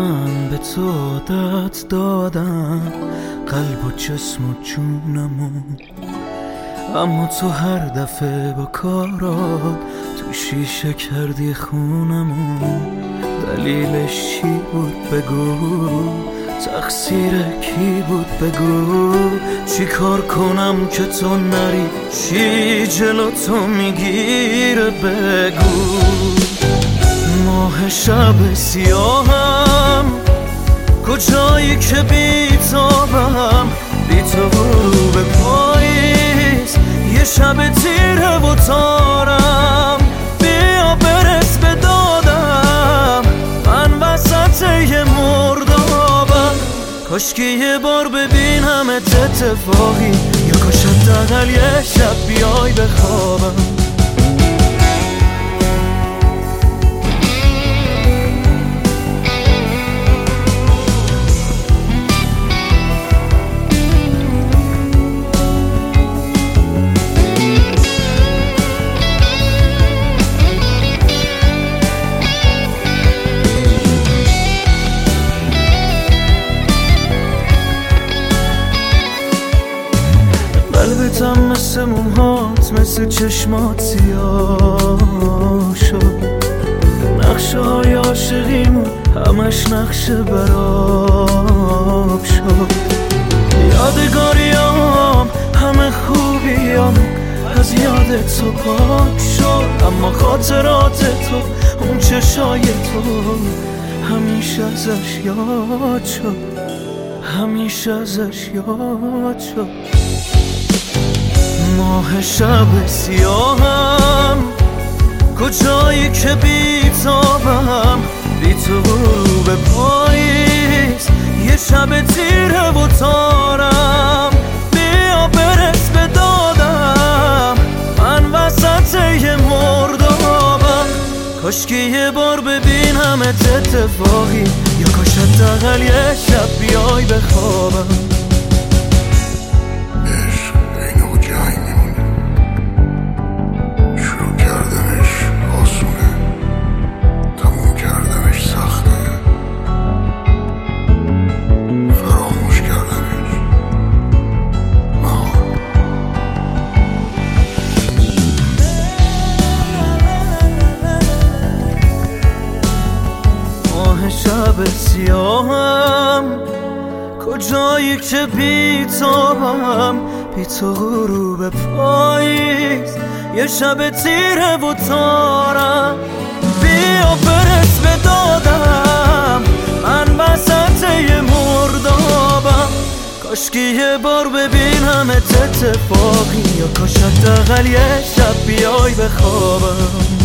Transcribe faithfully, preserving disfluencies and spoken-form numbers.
من به تو عادت دادم، قلب و جسم و جونمو، اما تو هر دفعه با کارات تو شیشه کردی خونمو. دلیلش چی بود بگو، تقصیر کی بود بگو، چی کار کنم که تو نری، چی جلو تو میگیره بگو. ماه شب سیاهم، کجایی که بیتابم، بی تو غروب پاییز، یه شب تیره و تارم. بیا برس به دادم، من وسط یه مردابم. کاشکی یه بار ببینمت اتفاقی، یا کاش حداقل یه شب بیای بخوابم. قلبتم مثل موهات، مثل چشمات سیاه شد. نقشه های عاشقیمون همش نقشه براب شد. یادگاریام همه خوبیام از یاد تو پاک شد، اما خاطرات تو، اون چشای تو همیشه ازش یاد شد، همیشه ازش یاد شد. ماه شب سیاهم، کجایی که بیتابم، بی تو غروب پاییز، یه شب تیره و تارم. بیا برس به دادم، من وسط یه مردابم. کاشکی یه بار ببینمت اتفاقی، یا کاش حداقل یه شب بیای بخوابم. شب سیاهم، کجایی که بیتابم، بی تو غروب پاییز، یه شب تیره و تارم. بیا برس به دادم، من وسط یه مردابم. کاشکی یه بار ببینمت اتفاقی، یا کاش حداقل یه شب بیای بخوابم.